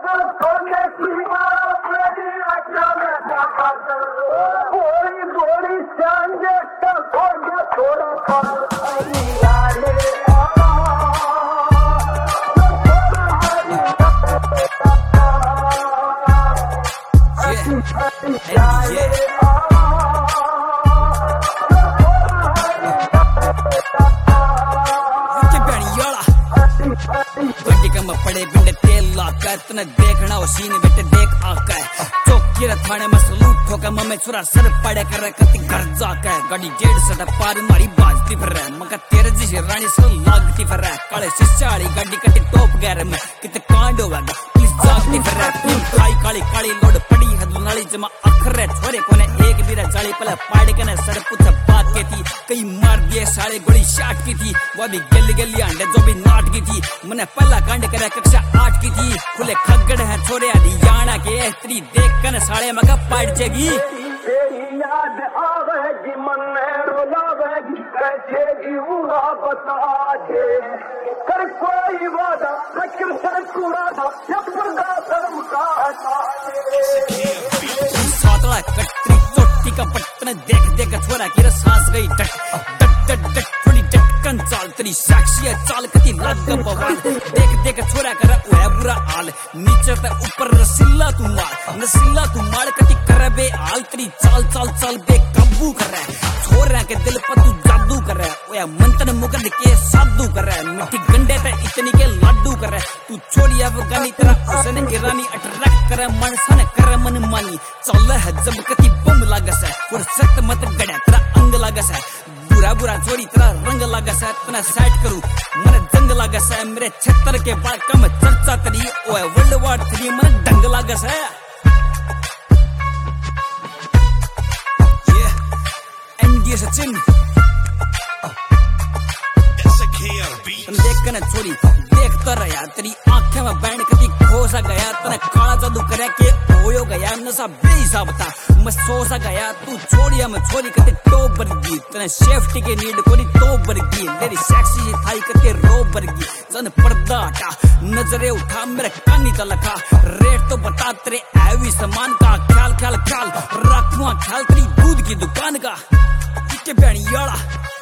पड़े बिंडे तेल लाकर तने देखना वो सीन बेटे देख आकर चौकी थाने में सलूट ठोका मम्मी छुरा सर पड़े कर कति घर जाकर गाड़ी 150 पार मारी बाजती फिर रहा मगर तेरे जैसी रानी से लागती फिर रहा काले शिष्याड़ी गाड़ी कटी टॉप गैर में कितने कांड होगा पुलिस जागती फिर रहा तुम काली काली काली लोड पड़ी है दुनाली जमा अखरे छोरे कोने एक बीरा जाली पहले पाड़ी के ने सर पूछा बात के थी कई मार दिए सारे गोली शाट की थी वो भी गली गली अंडे जो भी नाट की थी मैंने पहला कांड करा कक्षा 8 की थी खुले खगड़ है छोरे हरियाणा के स्त्री देख कर सारे मगा पड़ जाएगी याद आवेगी मन रोलावेगी कैसे हुआ बता दे कर कोई वादा फिक्र से पूरा था जब बंदा शर्म का सातला कटरी चोटी का पट्टन देख देख छोरा की सांस गई डट डट डट डट थोड़ी डटकन चाल तेरी साक्षी चाल कती लग बवाल देख देख छोरा कर ओए बुरा हाल नीचे ते ऊपर रसीला तू मार कती कर बे हाल तेरी चाल चाल चाल बे काबू कर रहा है छोरा के दिल पर तू जादू कर रहा है ओए मंत्र मुगद के साधु कर रहा है मिठी गंडे ते इतनी के लाडू कर रहा है तू छोड़ी अफगानी तेरा हुसैन ईरानी अट्रैक्ट कर मन सन कर मन मानी चल है जब कती बम लागस है फुर्सत मत गड़ा तेरा अंग लागस है बुरा बुरा छोरी तेरा रंग लागस है तना सेट करूं मन जंग लागस है मेरे छत्तर के बाद कम चर्चा तेरी ओए वर्ल्ड वार 3 मन डंग लागस है ये सचिन देख कर छोरी देखता रहा तेरी आंखें में बैंड कभी खोसा गया तने काला जादू करे के होयो गया नशा बेहिसाब था मैं सोसा गया तू छोड़िया मैं छोरी कते टॉप बरगी तने सेफ्टी के नीड कोनी टॉप बरगी मेरी सेक्सी थाई कते रो बरगी जन पर्दा हटा नजरे उठा मेरे कानी तलखा रेट तो बता तेरे हैवी सामान का ख्याल ख्याल ख्याल रखवा ख्याल तेरी दूध की दुकान का के बैणी याला